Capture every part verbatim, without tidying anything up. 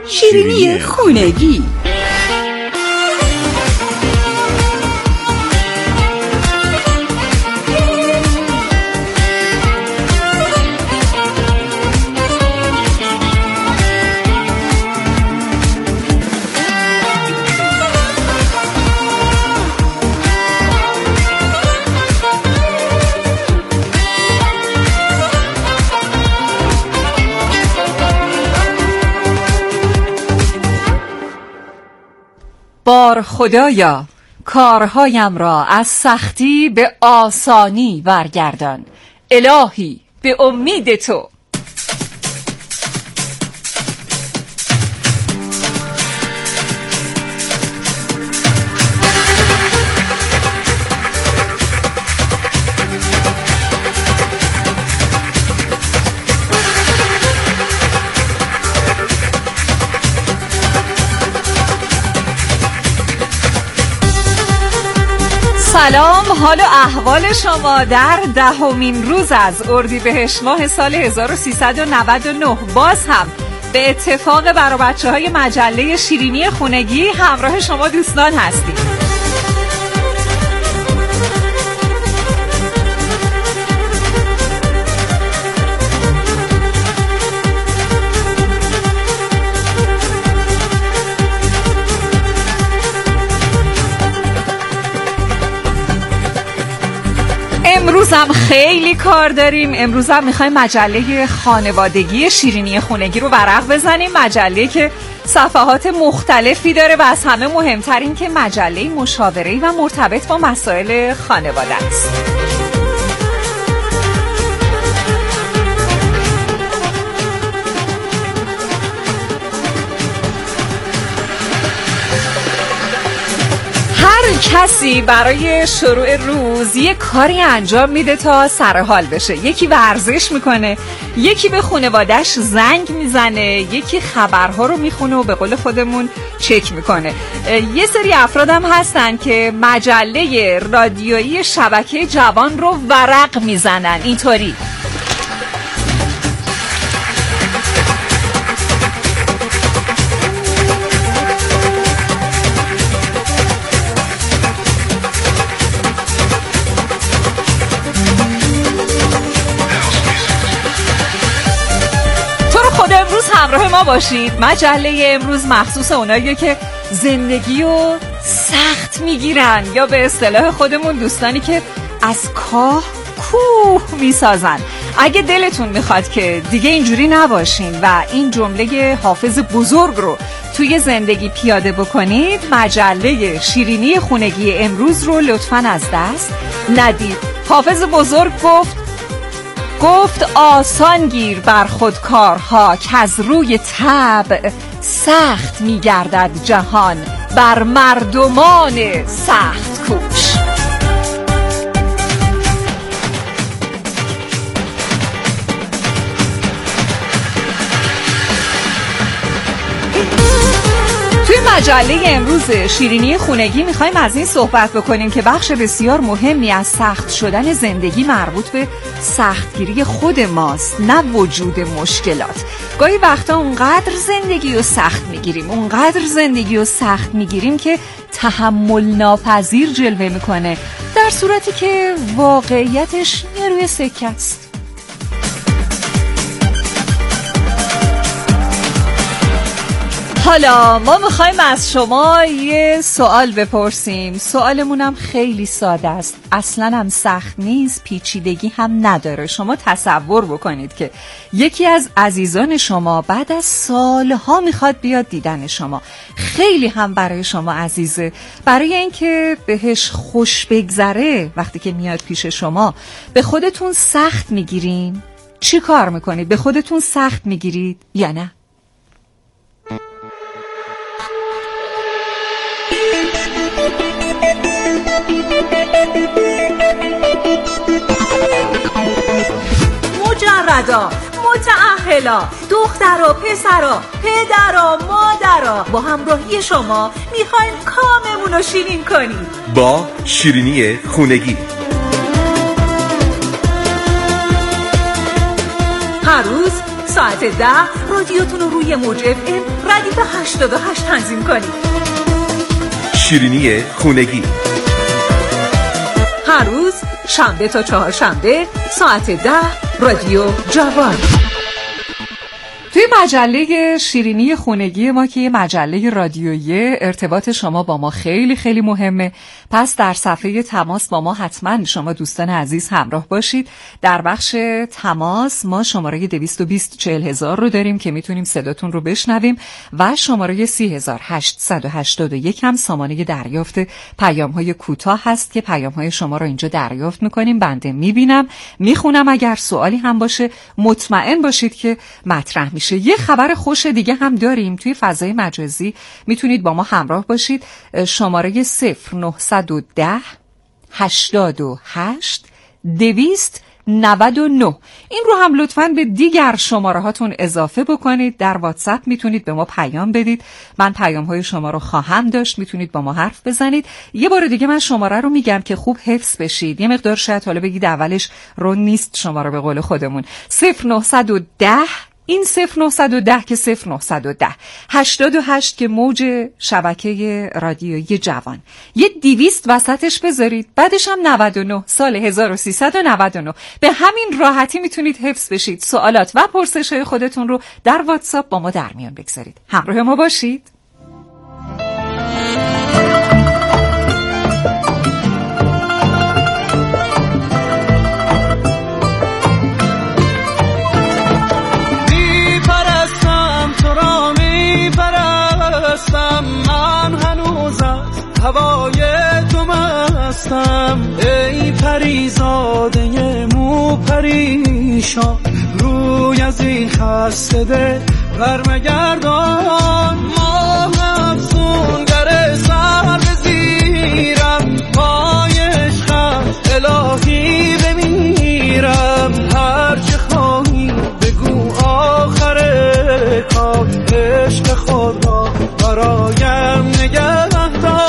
شیرینی خونگی. بار خدایا کارهایم را از سختی به آسانی برگردان، الهی به امید تو. سلام، حال و احوال شما در دهمین روز از اردیبهشت ماه سال هزار و سیصد و نود و نه. باز هم به اتفاق برای بچه های مجله شیرینی خونگی همراه شما دوستان هستیم. امروز هم خیلی کار داریم. امروز هم میخوایم مجله خانوادگی شیرینی خونگی رو ورق بزنیم، مجله که صفحات مختلفی داره و از همه مهمتر این که مجله مشاوره‌ای و مرتبط با مسائل خانواده است. کسی برای شروع روز یک کاری انجام میده تا سرحال بشه. یکی ورزش میکنه، یکی به خانواده‌اش زنگ میزنه، یکی خبرها رو میخونه و به قول خودمون چک میکنه. یه سری افراد هم هستن که مجله رادیویی شبکه جوان رو ورق میزنن اینطوری. همراه ما باشید. مجله امروز مخصوص اوناییه که زندگی رو سخت میگیرن، یا به اصطلاح خودمون دوستانی که از کاه کوه میسازن. اگه دلتون میخواد که دیگه اینجوری نباشین و این جمله حافظ بزرگ رو توی زندگی پیاده بکنید، مجله شیرینی خونگی امروز رو لطفاً از دست ندید. حافظ بزرگ گفت گفت آسان گیر بر خود کارها، که از روی طبع سخت میگردد جهان بر مردمان سخت کوش. مجله امروز شیرینی خونگی میخوایم از این صحبت بکنیم که بخش بسیار مهمی از سخت شدن زندگی مربوط به سختگیری خود ماست، نه وجود مشکلات. گاهی وقتا اونقدر زندگی رو سخت میگیریم اونقدر زندگی رو سخت میگیریم که تحمل ناپذیر جلوه میکنه، در صورتی که واقعیتش یه روی سکه است. حالا ما میخوایم از شما یه سوال بپرسیم. سوالمونم خیلی ساده است، اصلا هم سخت نیست، پیچیدگی هم نداره. شما تصور بکنید که یکی از عزیزان شما بعد از سالها میخواد بیاد دیدن شما. خیلی هم برای شما عزیزه، برای اینکه بهش خوش بگذره وقتی که میاد پیش شما. به خودتون سخت میگیرین؟ چی کار میکنید؟ به خودتون سخت میگیرید یا نه؟ مجردا، متأهلا، دخترا، پسرا، پدرا، مادرا، با همراهی شما میخوایم کاممون رو شیرین کنیم با شیرینی خونگی. هر روز ساعت ده رادیوتون رو روی موج اف ام ردیف هشتاد و هشت تنظیم کنید. شیرینی خونگی هر روز شنبه تا چهارشنبه ساعت ده رادیو جوان. توی مجله شیرینی خونگی ما که یه مجله رادیویی، ارتباط شما با ما خیلی خیلی مهمه. پس در صفحه تماس با ما حتما شما دوستان عزیز همراه باشید. در بخش تماس ما شماره دویست و بیست چهل هزار رو داریم که میتونیم صداتون رو بشنویم و شماره سی هزار هشتصد و هشتاد و یک هم سامانه دریافت پیام های کوتاه هست که پیام های شما رو اینجا دریافت میکنیم. بنده میبینم، میخونم. اگر سوالی هم باشه مطمئن باشید که مطرح میشه. یه خبر خوش دیگه هم داریم توی فضای مجازی، میتونید با ما همراه باشید. شماره صفر نهصد و ده هشتاد و هشت دویست نود و نه، این رو هم لطفاً به دیگر شماره هاتون اضافه بکنید. در واتساپ میتونید به ما پیام بدید، من پیام های شما رو خواهم داشت، میتونید با ما حرف بزنید. یه بار دیگه من شماره رو میگم که خوب حفظ بشید. یه مقدار شاید حالا بگید اولش رو نیست شماره به قول خودمون. صفر نهصد و ده، این صفر نهصد و ده که صفر نهصد و ده هشتاد و هشت که موج شبکه رادیویی جوان، یه دویست وسطش بذارید، بعدش هم نود و نه، سال هزار و سیصد و نود و نه. به همین راحتی میتونید حفظ بشید. سوالات و پرسش‌های خودتون رو در واتساپ با ما در میان بگذارید. همراه ما باشید. هوای تو مستم، ای پریزاده مو پریشان، روی از این خسته دل برمگردان. ماه افسونگر سر بزیرم، پای عشقم الهی بمیرم. هر چه خواهی بگو آخر کار، عشق خود را برایم نگهدار.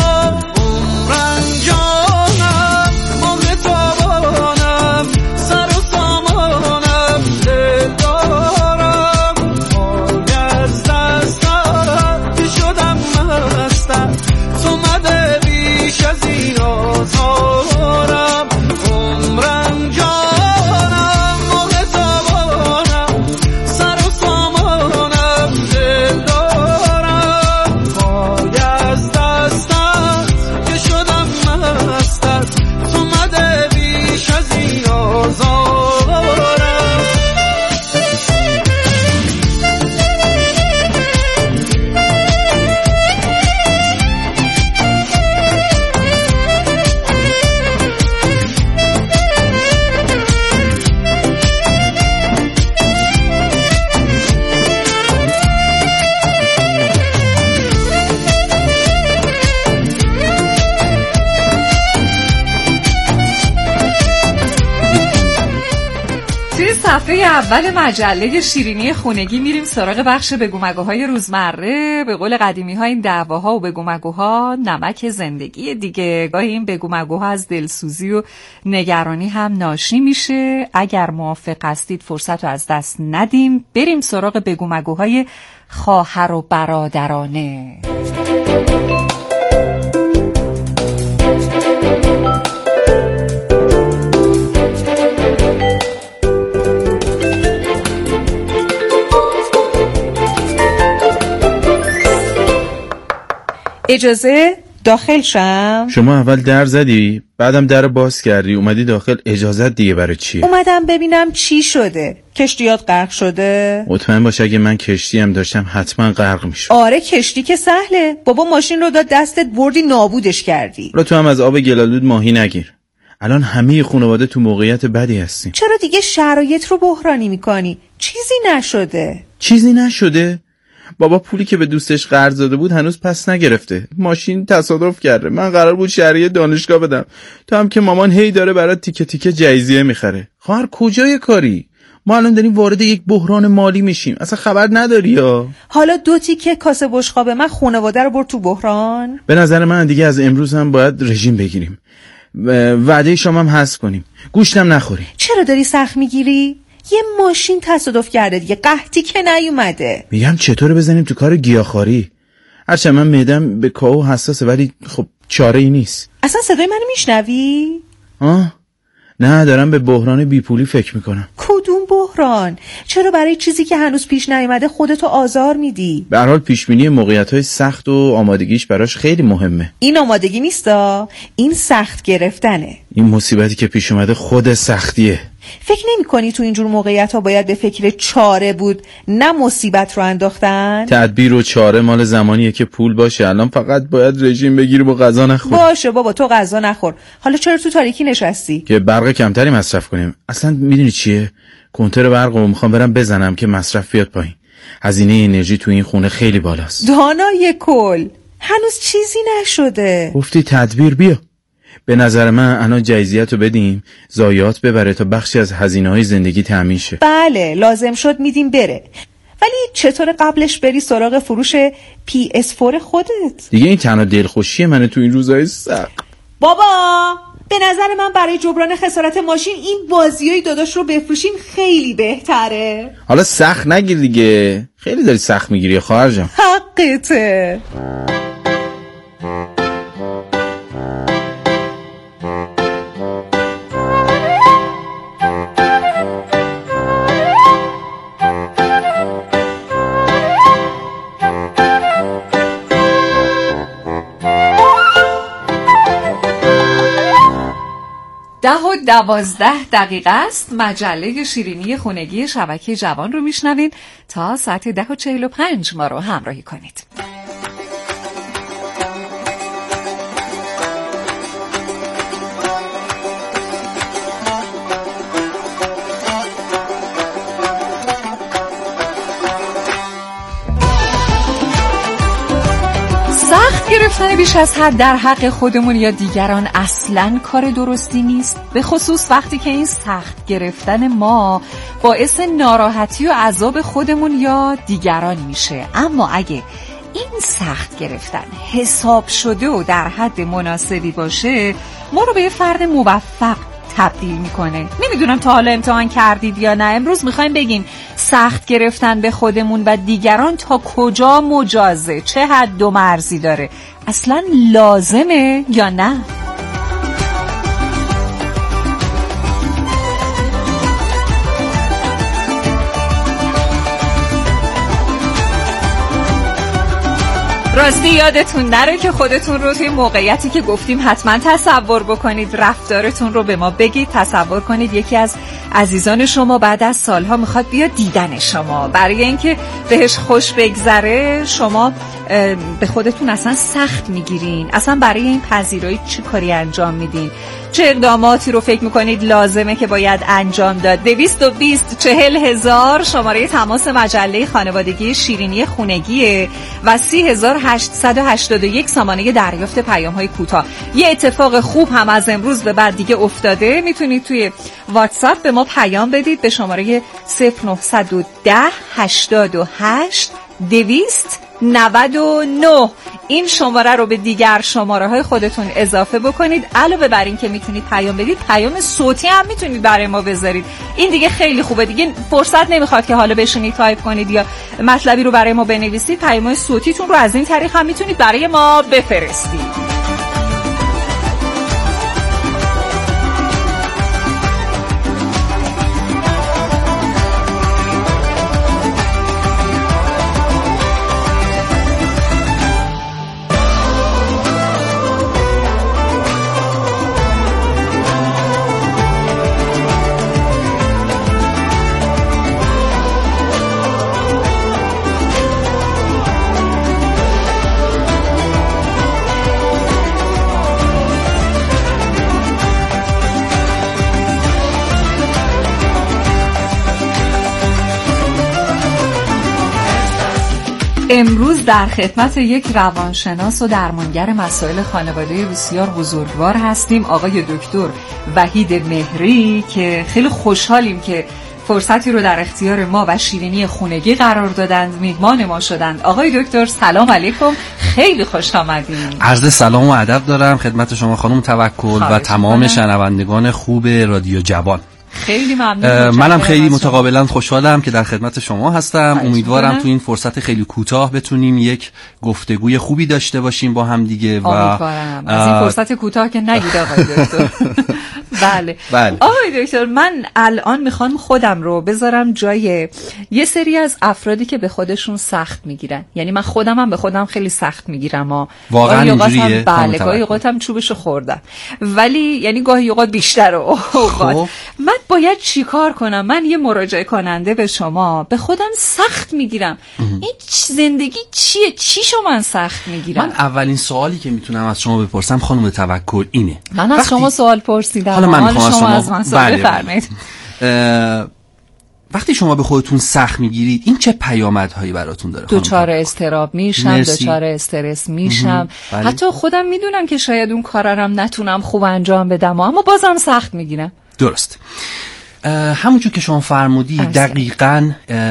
صفحه اول مجله شیرینی خونگی میریم سراغ بخش بگو مگوهای روزمره. به قول قدیمی ها این دعواها و بگو مگوها نمک زندگی دیگه. گاهی این بگو مگوها از دلسوزی و نگرانی هم ناشی میشه. اگر موافق هستید فرصت رو از دست ندیم، بریم سراغ بگو مگوهای خواهر و برادرانه. اجازه داخل شم؟ شما اول در زدی، بعدم در باز کردی، اومدی داخل. اجازت دیگه برای چیه؟ اومدم ببینم چی شده. کشتیات غرق شده؟ مطمئن باش اگه من کشتی هم داشتم حتما غرق میشد. آره کشتی که سهله. بابا ماشین رو داد دستت، بردی نابودش کردی. حالا تو هم از آب گلالود ماهی نگیر. الان همه خانواده تو موقعیت بدی هستیم. چرا دیگه شرایط رو بحرانی میکنی؟ چیزی نشده. چیزی نشده؟ بابا پولی که به دوستش قرض داده بود هنوز پس نگرفته. ماشین تصادف کرده. من قرار بود شهریه دانشگاه بدم، تو هم که مامان هی داره برات تیکه تیکه جایزیه میخره. خواهر کجای کاری؟ ما الان داریم وارد یک بحران مالی میشیم، اصلا خبر نداری یا؟ حالا دو تیکه کاسه بشقاب من خانواده رو برد تو بحران؟ به نظر من دیگه از امروز هم باید رژیم بگیریم، وعده شما هم حذف کنیم، گوشتم نخوریم. چرا داری سخت میگیری؟ یه ماشین تصادف کرده دیگه، قحطی که نیومده. میگم چطوره بزنیم تو کار گیاهخواری؟ هرچند من معدم به کاهو حساسه ولی خب چاره ای نیست. اصلا صدای منو میشنوی؟ آه نه، دارم به بحران بیپولی فکر میکنم. کدوم بحران؟ چرا برای چیزی که هنوز پیش نیومده خودتو آزار میدی؟ به هر حال پیشبینی موقعیت‌های سخت و آمادگیش براش خیلی مهمه. این آمادگی نیستا، این سخت گرفتنه. این مصیبتی که پیش اومده خود سختیه. فکر نمی کنی تو اینجور موقعیت ها باید به فکر چاره بود نه مصیبت رو انداختن؟ تدبیر و چاره مال زمانیه که پول باشه. الان فقط باید رژیم بگیریم و غذا نخور. باشه بابا تو غذا نخور. حالا چرا تو تاریکی نشستی؟ که برق کمتری مصرف کنیم. اصلا میدونی چیه؟ کنتر برق رو میخوام برم بزنم که مصرف بیاد پایین. هزینه انرژی تو این خونه خیلی بالاست. دانای کل، هنوز چیزی نشده. گفتی تدبیر، بیا. به نظر من الان جایزیت رو بدیم ضایعات ببره تا بخشی از هزینه‌های زندگی تامین شه. بله لازم شد میدیم بره. ولی چطور قبلش بری سراغ فروش پی اس فور خودت؟ دیگه این تنها دلخوشی منه تو این روزهای سخت. بابا به نظر من برای جبران خسارت ماشین این بازیای داداش رو بفروشیم خیلی بهتره. حالا سخت نگیر دیگه، خیلی داری سخت میگیری خواهر جان. حقته. ده و دوازده دقیقه است. مجله شیرینی خونگی شبکه جوان رو میشنوین. تا ساعت ده و چهل و پنج ما رو همراهی کنید. سخت گرفتن بیش از حد در حق خودمون یا دیگران اصلاً کار درستی نیست، به خصوص وقتی که این سخت گرفتن ما باعث ناراحتی و عذاب خودمون یا دیگران میشه. اما اگه این سخت گرفتن حساب شده و در حد مناسبی باشه، ما رو به یه فرد موفق تبدیل میکنه. نمیدونم تا حالا امتحان کردید یا نه. امروز میخوایم بگیم سخت گرفتن به خودمون و دیگران تا کجا مجازه، چه حد و مرزی داره، اصلا لازمه یا نه؟ راستی یادتون نره که خودتون رو توی موقعیتی که گفتیم حتما تصور بکنید، رفتارتون رو به ما بگید. تصور کنید یکی از عزیزان شما بعد از سالها میخواد بیاد دیدن شما. برای اینکه بهش خوش بگذره شما به خودتون اصلا سخت میگیرین. اصلا برای این پذیرایی چه کاری انجام میدین؟ چه اقداماتی رو فکر میکنید لازمه که باید انجام داد؟ دویست و بیست چهل هزار شماره تماس مجله خانوادگی شیرینی خونگیه و سی هزار هشتصد و هشتاد و یک سامانه دریافت پیام های کوتاه. یه اتفاق خوب هم از امروز به بعد دیگه افتاده. میتونید توی واتساپ به ما پیام بدید به شماره صفر نهصد و ده هشتاد و هشت دویست نود و نه. این شماره رو به دیگر شماره های خودتون اضافه بکنید. علاوه بر این که میتونید پیام بدید، پیام صوتی هم میتونید برای ما بذارید. این دیگه خیلی خوبه. دیگه فرصت نمیخواد که حالا بشینید تایپ کنید یا مطلبی رو برای ما بنویسید. پیام صوتیتون رو از این طریق هم میتونید برای ما بفرستید. امروز در خدمت یک روانشناس و درمانگر مسائل خانواده بسیار بزرگوار هستیم، آقای دکتر وحید مهری، که خیلی خوشحالیم که فرصتی رو در اختیار ما و شیرینی خونگی قرار دادند، میهمان ما شدند. آقای دکتر سلام علیکم، خیلی خوش آمدید. عرض سلام و ادب دارم خدمت شما خانم توکل و تمام شنوندگان خوب رادیو جوان. خیلی ممنون. منم خیلی متقابلا خوشحالم که در خدمت شما هستم. امیدوارم تو این فرصت خیلی کوتاه بتونیم یک گفتگوی خوبی داشته باشیم با هم دیگه و امیدوارم از این فرصت کوتاه که نگید آقای دکتر. بله. بله. آقای دکتر من الان میخوام خودم رو بذارم جای یه سری از افرادی که به خودشون سخت میگیرن. یعنی من خودم هم به خودم خیلی سخت میگیرم ها. واقعا اینجوریه. بله گاهی اوقات هم چوبشو خوردم. ولی یعنی گاهی اوقات بیشتر اوقات من باید چیکار کنم؟ من یه مراجعه کننده به شما به خودم سخت میگیرم. این زندگی چیه؟ چی شما من سخت میگیرم؟ من اولین سوالی که میتونم از شما بپرسم خانم توکل اینه. من از شما سوال پرسیدم. حالا من حالا شما شما از من سوال بفرمایید. وقتی شما به خودتون سخت میگیرید این چه پیامدهایی براتون داره؟ دوچار استراب میشم، دوچار استرس میشم. حتی خودم میدونم که شاید اون کارم نتونم خوب انجام بدم اما بازم سخت میگیرم. درست. همونجور که شما فرمودی دقیقاً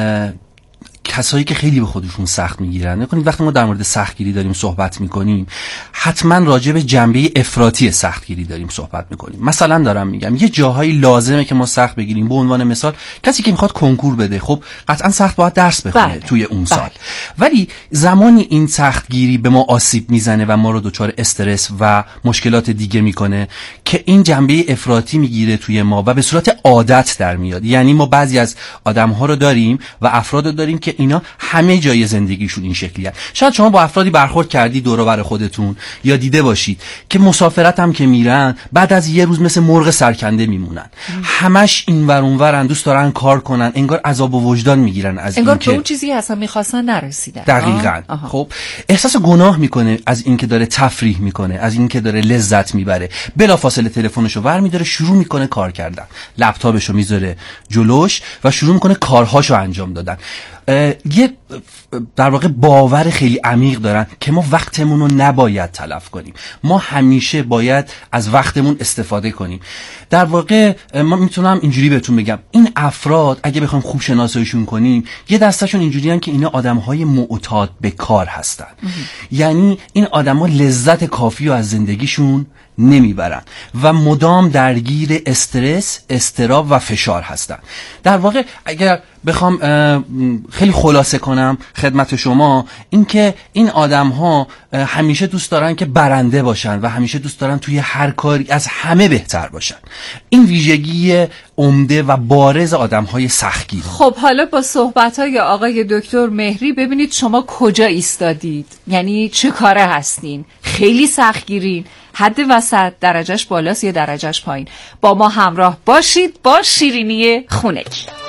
کسایی که خیلی به خودشون سخت میگیرن. نکنید وقتی ما در مورد سختگیری داریم صحبت میکنیم حتما راجع به جنبه افراطی سختگیری داریم صحبت میکنیم. مثلا دارم میگم یه جاهایی لازمه که ما سخت بگیریم. به عنوان مثال کسی که میخواد کنکور بده خب قطعا سخت باید درس بخونه بله. توی اون سال بله. ولی زمانی این سختگیری به ما آسیب میزنه و ما رو دچار استرس و مشکلات دیگه میکنه که این جنبه افراطی میگیره توی ما و به صورت عادت در میاد. یعنی ما بعضی از آدم‌ها رو داریم و افراد رو داریم که اینا همه جای زندگیشون این شکلیه. شاید شما با افرادی برخورد کردی دور و بر خودتون یا دیده باشید که مسافرت هم که میرن بعد از یه روز مثل مرغ سرکنده میمونن. همش اینور اونورن، دوست دارن کار کنن، انگار عذاب و وجدان میگیرن از انگار این که به اون چیزی اصلا میخواستن نرسیدن. دقیقاً. خب احساس گناه میکنه از اینکه داره تفریح میکنه، از اینکه داره لذت میبره. بلافاصله تلفنشو برمی‌داره شروع میکنه کار کردن. لپتاپشو میذاره جلوش و شروع میکنه کارهاشو انجام دادن. یه در واقع باور خیلی عمیق دارن که ما وقتمون رو نباید تلف کنیم. ما همیشه باید از وقتمون استفاده کنیم. در واقع ما میتونم اینجوری بهتون بگم این افراد اگه بخوایم خوب شناساییشون کنیم یه دستشون اینجوریان که اینا آدم‌های معتاد به کار هستن. یعنی این آدم‌ها لذت کافی رو از زندگیشون نمیبرن و مدام درگیر استرس، اضطراب و فشار هستن. در واقع اگر بخوام خیلی خلاصه کنم خدمت شما اینکه این آدم ها همیشه دوست دارن که برنده باشن و همیشه دوست دارن توی هر کاری از همه بهتر باشن. این ویژگی عمده و بارز آدم های سختگیر. خب حالا با صحبت های آقای دکتر مهری ببینید شما کجا ایستادید، یعنی چه کاره هستین؟ خیلی سختگیرین، حد وسط، درجهش بالاست یا درجهش پایین؟ با ما همراه باشید با شیرینی خونگی.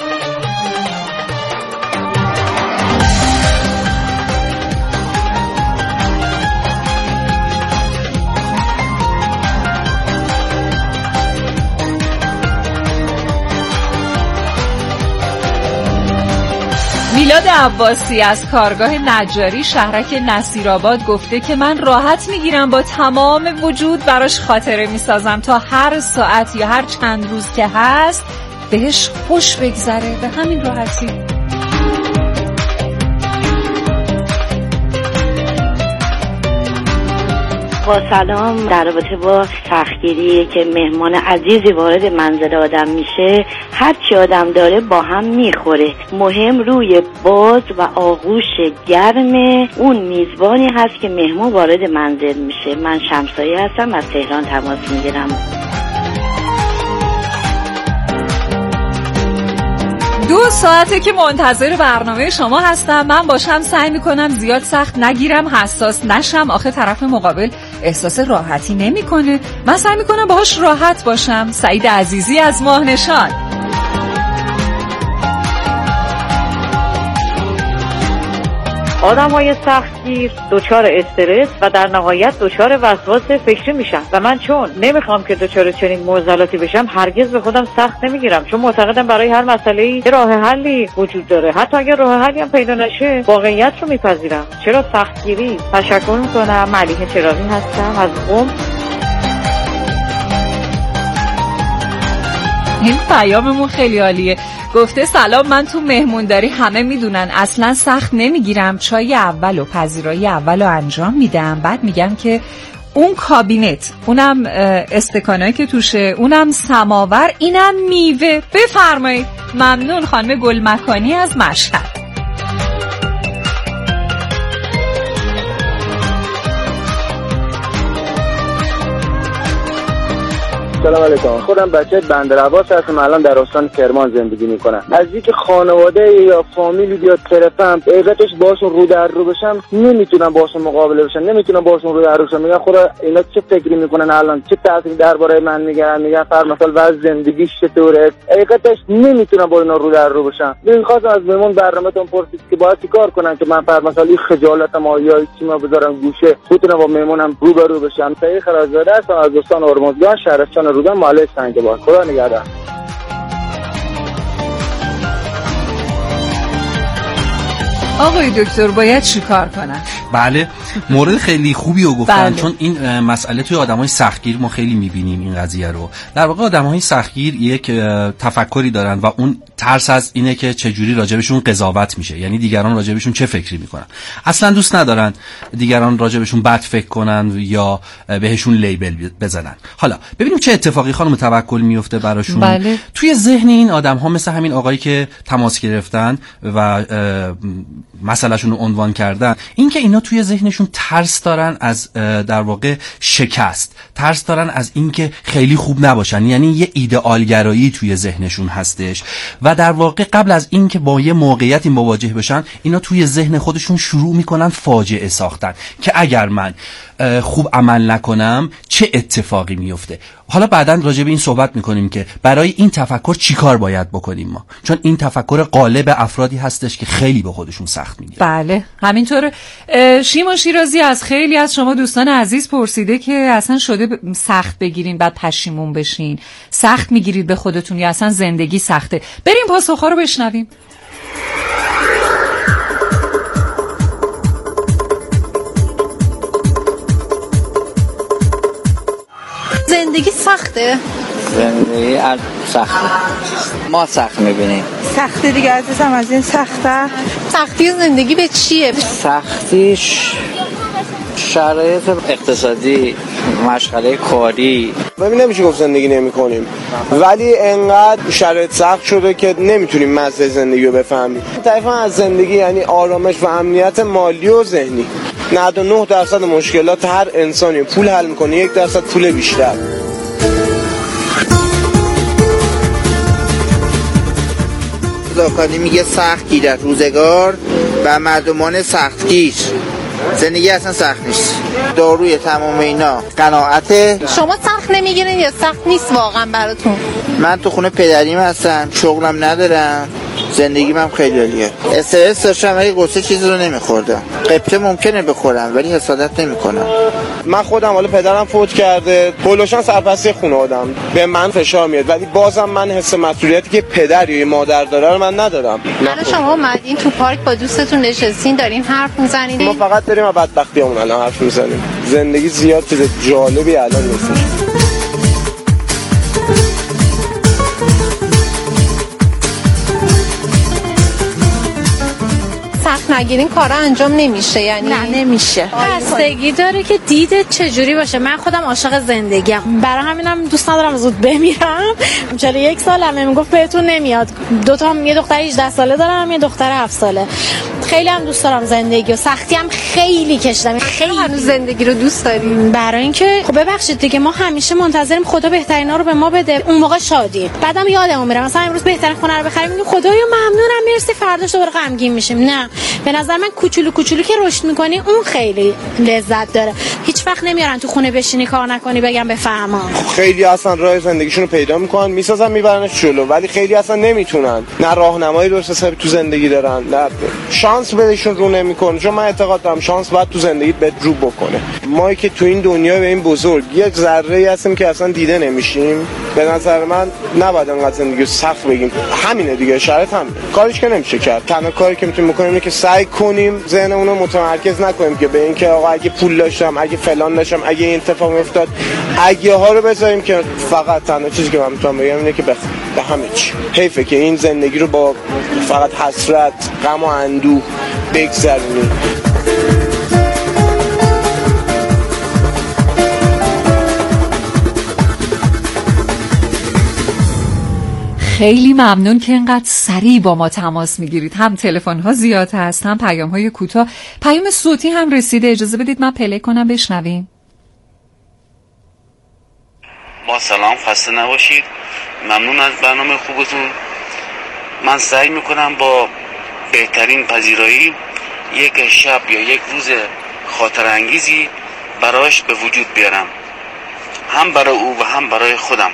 میلاد عباسی از کارگاه نجاری شهرک نصیرآباد گفته که من راحت میگیرم با تمام وجود براش خاطره میسازم تا هر ساعت یا هر چند روز که هست بهش خوش بگذره. به همین راحتی. با سلام. در رابطه با سختگیری که مهمان عزیزی وارد منزل آدم میشه هر چی آدم داره با هم میخوره. مهم روی باز و آغوش گرم اون میزبانی هست که مهمون وارد منزل میشه. من شمسایی هستم از تهران تماس میگیرم. دو ساعته که منتظر برنامه شما هستم. من باشم سعی میکنم زیاد سخت نگیرم، حساس نشم. آخه طرف مقابل احساس راحتی نمیکنه، من سعی میکنم باهاش راحت باشم. سعید عزیزی از ماهنشان. آدم های سختگیر دچار استرس و در نهایت دچار وسواس فکری میشن و من چون نمیخوام که دچار چنین معضلاتی بشم هرگز به خودم سخت نمیگیرم، چون معتقدم برای هر مسئله‌ای یه راه حلی وجود داره. حتی اگر راه حلی هم پیدا نشه واقعیت رو میپذیرم. چرا سختگیری؟ تشکر میکنم. ملیحه چراغی هستم از قم. این پیاممون خیلی عالیه. گفته سلام، من تو مهمونداری همه میدونن اصلا سخت نمیگیرم، چای اول و پذیرایی اول رو انجام میدم، بعد میگم که اون کابینت، اونم استکانایی که توشه، اونم سماور، اینم میوه. بفرمایید. ممنون خانم گلمکانی از مشهد. سلام علیکم. خودم بچه بندرعباس هستم، الان در استان کرمان زندگی میکنم. از اینکه خانواده یا فامیلی بیاد طرفم حقیقتش باشون رو در رو بشم نمیتونم باشون مقابله بشم، نمیتونم باشون رو در رو بشم. میگن خدا اینا چه فکری میکنن الان، چه تأثیری درباره من میگن، میگن فر مثلا وضع زندگیش چطوره. حقیقتش نمیتونم با اینا رو در رو بشم. میخواستم از مهمون برنامه‌تون پرسید که باید چیکار کنم که من فر مثلا این خجالتم یا چی ما بذارم گوشه، بتونم با مهمونم رو به رو بشم. سعید خرازاده هستم از استان هرمزگان، شهرستان رودان، محله سنگباد. خدا نگهدار. آقای دکتر باید چیکار کنن؟ بله، مورد خیلی خوبی رو گفتن. بله. چون این مسئله توی آدمای سختگیر ما خیلی میبینیم این قضیه رو. در واقع آدمای سختگیر یک تفکری دارن و اون ترس از اینه که چجوری راجبشون قضاوت میشه، یعنی دیگران راجبشون چه فکری میکنن. اصلا دوست ندارن دیگران راجبشون بد فکر کنن یا بهشون لیبل بزنن. حالا ببینیم چه اتفاقی خانم توکل میفته براشون. بله. توی ذهن این آدم‌ها مثل همین آقایی که تماس گرفتن و مسئلهشون رو عنوان کردن، این که اینا توی ذهنشون ترس دارن از در واقع شکست، ترس دارن از اینکه خیلی خوب نباشن، یعنی یه ایدئالگرایی توی ذهنشون هستش و در واقع قبل از اینکه با یه موقعیتی مواجه بشن اینا توی ذهن خودشون شروع میکنن فاجعه ساختن که اگر من خوب عمل نکنم چه اتفاقی میفته. حالا بعداً راجع به این صحبت میکنیم که برای این تفکر چی کار باید بکنیم ما، چون این تفکر غالب افرادی هستش که خیلی به خودشون سخت میگیرن. بله همینطوره. شیما شیرازی از خیلی از شما دوستان عزیز پرسیده که اصلا شده سخت بگیرین بعد پشیمون بشین، سخت میگیرید به خودتون یا اصلا زندگی سخته؟ بریم پاسخ‌ها رو بشنویم. زندگی سخته؟ زندگی سخته، ما سخت میبینیم. سخته دیگه عزیزم، از این سخته. سختی زندگی به چیه؟ سختیش شرایط اقتصادی، مشغله کاری. ببین نمیشه گفت زندگی نمی کنیم، ولی انقدر شرایط سخت شده که نمیتونیم مزه زندگی رو بفهمیم. طرفا از زندگی یعنی آرامش و امنیت مالی و ذهنی. نود و نه درصد مشکلات هر انسانی پول حل میکنه، یک درصد پول بیشتر. زاکانی میگه سخت گیرد روزگار و مردمان سختگیر. زندگی اصلا سخت نیست، داروی تمام اینا قناعته. شما سخت نمیگیرین یا سخت نیست واقعا براتون؟ من تو خونه پدریم هستم، شغلم ندارم، زندگیم هم خیلی عالیه. استرس داشتم ولی قصه چیزی رو نمیخوردم. قبطه ممکنه بخورم ولی حسادت نمیکنم. من خودم حالا پدرم فوت کرده، کلوشان سرپرستی خونه آدم به من فشار میاد، ولی بازم من حس مسئولیتی که پدر یا مادر داره رو من ندارم. الان شما اومدین تو پارک با دوستتون نشستین دارین حرف میزنین؟ ما فقط داریم از بدبختیامون الان حرف میزنیم. زندگی زیاد چیز جالبی الان نیست. سخت نگیرین کارا انجام نمیشه، یعنی نه نمیشه. بستگی داره که دیدت چجوری باشه. من خودم عاشق زندگیم، برای همینم دوست ندارم زود بمیرم. چهل و یک سالمه، میگفت بهتون نمیاد. دو تا یه دختر هجده ساله دارم، یه دختر هفت ساله. خیلی هم دوست دارم زندگی و سختی هم خیلی کشیدم. خیلی هنوز زندگی رو دوست داریم، برای اینکه خب ببخشید دیگه ما همیشه منتظریم خدا بهترینا رو به ما بده، اون موقع شادیم. بعدم یادمون میره مثلا امروز بهترین خونه رو بخریم میگیم خدایا ممنونم مرسی، فرداش دوباره غمگین میشیم. نه، به نظر من کوچولو کوچولو که رشد میکنی اون خیلی لذت داره. هیچ وقت نمیارن تو خونه بشینی کار نکنی بگم بفهمم. خیلی اصلا راه زندگیشون رو پیدا میکنن، میسازن میبرنش جلو، ولی خیلی اصلا نمیتونن. نه راهنمایی درست حسابی تو زندگی دارن، نه شانس بهشون رو نمیکنه. چون من اعتقاد دارم شانس باید تو زندگیت بهت رو بکنه. ما که تو این دنیا به این بزرگ یک ذره هستیم که اصلا دیده نمیشیم، به نظر من نباید انقدر زندگی رو سخت بگیم. همینه دیگه، شرط همینه، کاریش که نمیشه کرد. تنها کاری که میتونیم بکنیم اینه که سعی کنیم ذهنمون رو متمرکز نکنیم که به این که آقا اگه پول داشتم، اگه فلان داشتم، اگه این اتفاق میافتاد، اگه ها رو بذاریم که فقط تنها چیزی که من میتونم بگم اینه که به همه چی حیفه که این زندگی رو با فقط حسرت، غم و اندوه بگذرونیم. خیلی ممنون که اینقدر سریع با ما تماس میگیرید. هم تلفن ها زیاد هست، هم پیام های کوتاه، پیام صوتی هم رسیده. اجازه بدید من پلی کنم بشنویم. با سلام، خسته نباشید. ممنون از برنامه خوبتون. من سعی میکنم با بهترین پذیرایی یک شب یا یک روز خاطر انگیزی براش به وجود بیارم، هم برای او و هم برای خودم.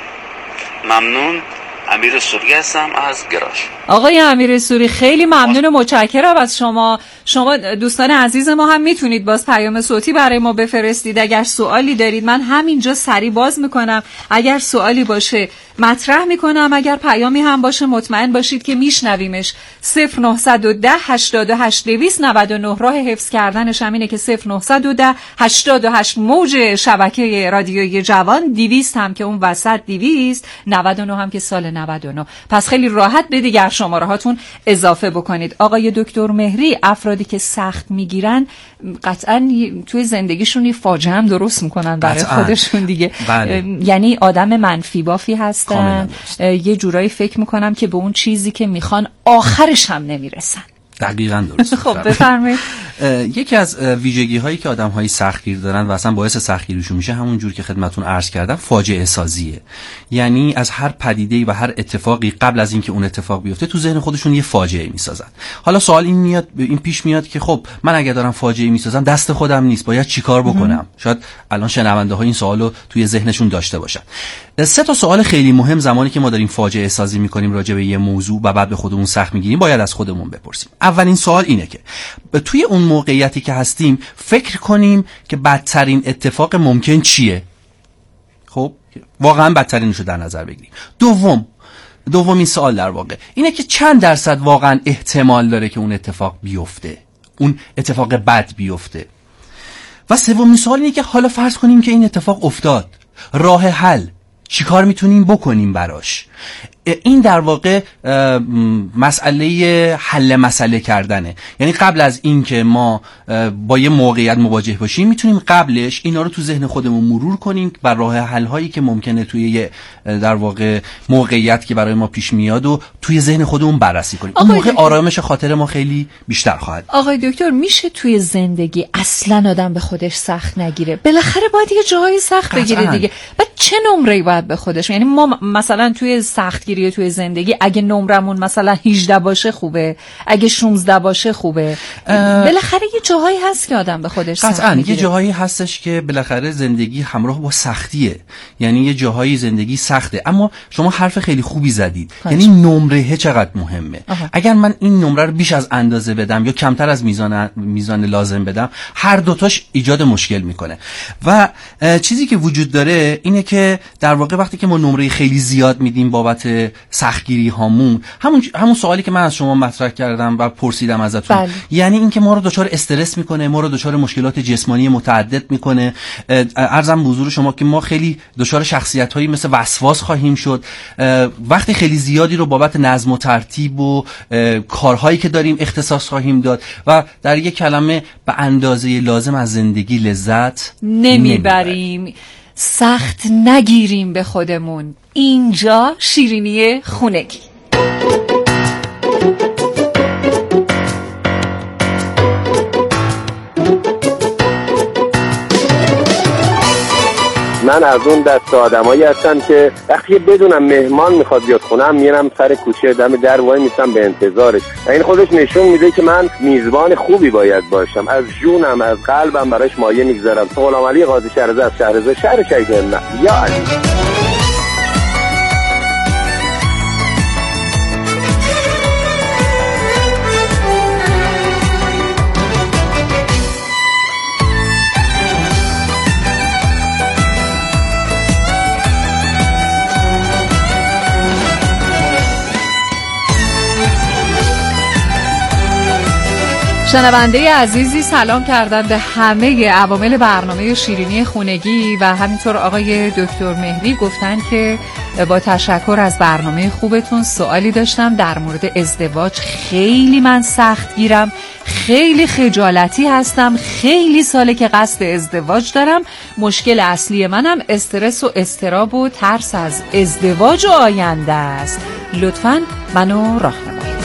ممنون. امیر سوری هستم از گراش. آقای امیر سوری خیلی ممنون و متشکرم از شما. شما دوستان عزیز ما هم میتونید باز پیام صوتی برای ما بفرستید اگر سوالی دارید. من همینجا سری باز میکنم، اگر سوالی باشه مطرح میکنم، اگر پیامی هم باشه مطمئن باشید که میشنویمش. صفر نهصد و ده هشتاد و هشت دویست نود و نه راه حفظ کردنش همینه که صفر نهصد و ده هشتاد و هشت موج شبکه رادیویی جوان، دویست هم که اون وسط دویست، نود و نه هم که سال نود و نه. پس خیلی راحت به دیگر شماره هاتون اضافه بکنید. آقای دکتر مهری، افرادی که سخت میگیرن قطعا توی زندگیشون یه فاجعه هم درست میکنن برای قطعا. خودشون دیگه. بله. یعنی آدم منفی بافی هستن، یه جورایی فکر میکنم که به اون چیزی که میخوان آخرش هم نمیرسن. دقیقاً درست. خب بفرمایید. یکی از ویژگی هایی که آدم های سختگیر دارن و اصلا باعث سختگیریشون میشه همون جور که خدمتتون عرض کردم فاجعه سازیه. یعنی از هر پدیده‌ای و هر اتفاقی قبل از اینکه اون اتفاق بیفته تو ذهن خودشون یه فاجعه میسازن. حالا سوال این میاد این پیش میاد که خب من اگه دارم فاجعه میسازم دست خودم نیست، باید چیکار بکنم؟ شاید الان شنونده ها این سوالو توی ذهنشون داشته باشن. سه تا سوال خیلی مهم زمانی که ما داریم فاجعه سازی میکنیم راجع به یه موضوع و بعد به خودمون سخت میگیریم باید از خودمون بپرسیم. اولین سوال اینه که توی اون موقعیتی که هستیم فکر کنیم که بدترین اتفاق ممکن چیه؟ خب واقعا بدترینشو در نظر بگیریم. دوم دومین سوال در واقع اینه که چند درصد واقعا احتمال داره که اون اتفاق بیفته، اون اتفاق بد بیفته. و سومین سوال اینه که حالا فرض کنیم که این اتفاق افتاد، راه حل چیکار میتونیم بکنیم براش؟ این در واقع مسئله حل مسئله کردنه. یعنی قبل از این که ما با یه موقعیت مواجه باشیم میتونیم قبلش اینا رو تو ذهن خودمون مرور کنیم و راه حل هایی که ممکنه توی یه در واقع موقعیت که برای ما پیش میاد و توی ذهن خودمون بررسی کنیم. اون موقع آرامش خاطر ما خیلی بیشتر خواهد. آقای دکتر میشه توی زندگی اصلا آدم به خودش سخت نگیره؟ بالاخره باید یه جایی سخت بگیره دیگه. بعد چه نمره‌ای باید به خودش؟ یعنی ما مثلا توی سختگیری توی زندگی اگه نمرمون مثلا هجده باشه خوبه، اگه شانزده باشه خوبه. بالاخره یه جاهایی هست که آدم به خودش سخت قطعاً یه جاهایی هستش که بالاخره زندگی همراه با سختیه. یعنی یه جاهایی زندگی سخته. اما شما حرف خیلی خوبی زدید. هاش. یعنی نمره چقدر مهمه. آها. اگر من این نمره رو بیش از اندازه بدم یا کمتر از میزان میزان لازم بدم، هر دوتاش ایجاد مشکل میکنه. و چیزی که وجود داره اینه که در واقع وقتی که ما نمره خیلی زیاد میدیم بابت سختگیری هامون، همون همون سوالی که من از شما مطرح کردم و پرسیدم ازتون، بله. یعنی اینکه ما رو دچار استرس میکنه، ما رو دچار مشکلات جسمانی متعدد میکنه. عرضم به حضور شما که ما خیلی دچار شخصیت‌هایی مثل وسواس خواهیم شد وقتی خیلی زیادی رو بابت نظم و ترتیب و کارهایی که داریم اختصاص خواهیم داد و در یک کلمه به اندازه لازم از زندگی لذت نمیبریم. نمی سخت نگیریم به خودمون. اینجا شیرینی خونگی. من از اون دست آدمایی هستم که وقتی بدونم مهمان میخواد بیاد خونم میرم سر کوچه دم در وای میسم به انتظارش و این خودش نشون میده که من میزبان خوبی باید باشم. از جونم از قلبم براش مایه میگذارم. غلام علی قاضی شهرزاد از شهرزاد شهر شهید نه یا علی. شنونده عزیزی سلام کردن به همه عوامل برنامه شیرینی خونگی و همینطور آقای دکتر مهری گفتن که با تشکر از برنامه خوبتون سوالی داشتم در مورد ازدواج. خیلی من سخت گیرم، خیلی خجالتی هستم، خیلی ساله که قصد ازدواج دارم. مشکل اصلی منم استرس و اضطراب و ترس از ازدواج و آینده است. لطفاً منو راهنمایی